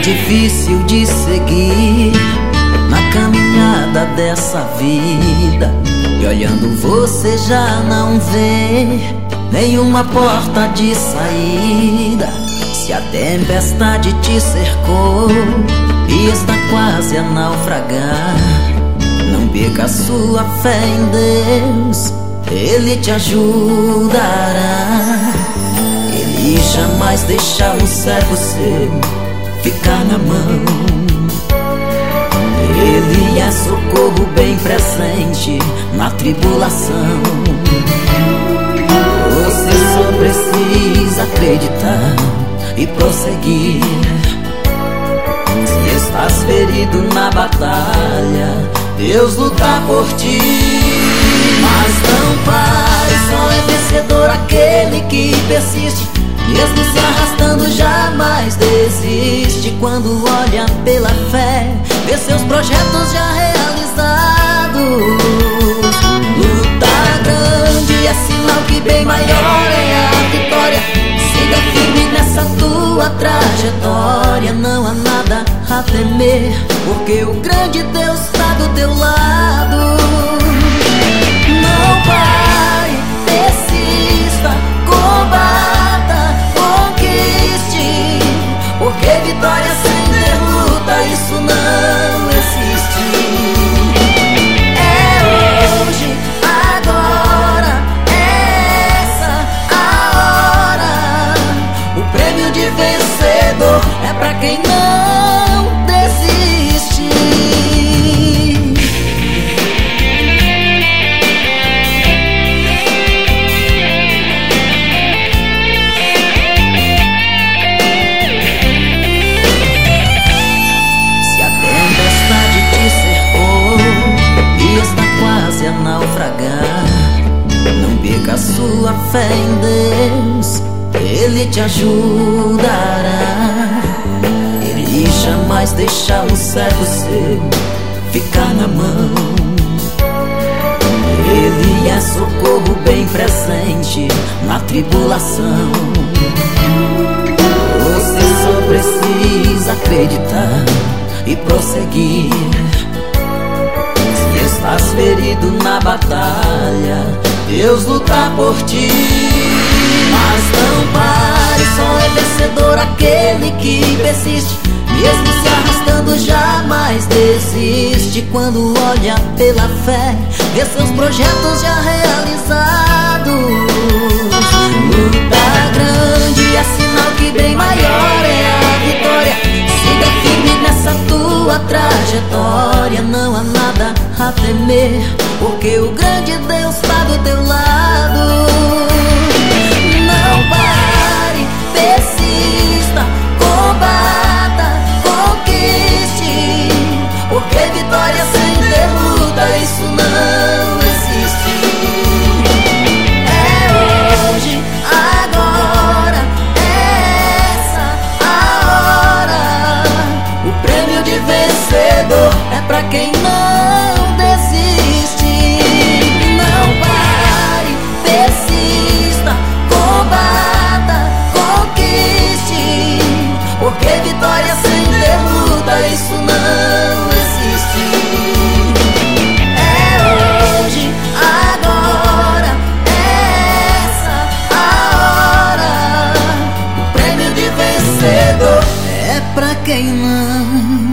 difícil de seguir na caminhada dessa vida, e olhando você já não vê nenhuma porta de saída. Se a tempestade te cercou e está quase a naufragar, não perca sua fé em Deus, Ele te ajudará. Ele jamais deixa um servo seu ficar na mão. Ele é socorro bem presente na tribulação. Você só precisa acreditar e prosseguir. Se estás ferido na batalha, Deus luta por ti. Mas não pare, só é vencedor aquele que persiste. Mesmo se arrastando, jamais desiste. Quando olha pela fé, vê seus projetos já realizados. Luta grande é sinal que bem maior é a vitória. Siga firme nessa tua trajetória. Não há nada a temer, porque o grande Deus está do teu lado. Não pare, persista, combata, conquiste, porque vitória sem derrota, isso não existe. É hoje, agora, essa a hora. O prêmio de vencedor é pra quem não desiste. A naufragar, não perca sua fé em Deus, Ele te ajudará. Ele jamais deixa um servo seu ficar na mão. Ele é socorro bem presente na tribulação. Você só precisa acreditar e prosseguir. Estás ferido na batalha, Deus luta por ti. Mas não pare, só é vencedor aquele que persiste. Mesmo se arrastando, jamais desiste. Quando olha pela fé, vê seus projetos já realizados. Luta grande é sinal que bem maior é a vitória. Siga firme nessa tua trajetória. Não há nada a temer, porque o grande Deus está do teu lado. Não pare, persista, combata, conquiste, porque vitória sem derrota, isso não existe. É hoje, agora, essa a hora. O prêmio de vencedor é pra quem não desiste. Não pare, persista, combata, conquiste, porque vitória sem derrota, isso não existe. É hoje, agora, essa a hora. O prêmio de vencedor é pra quem não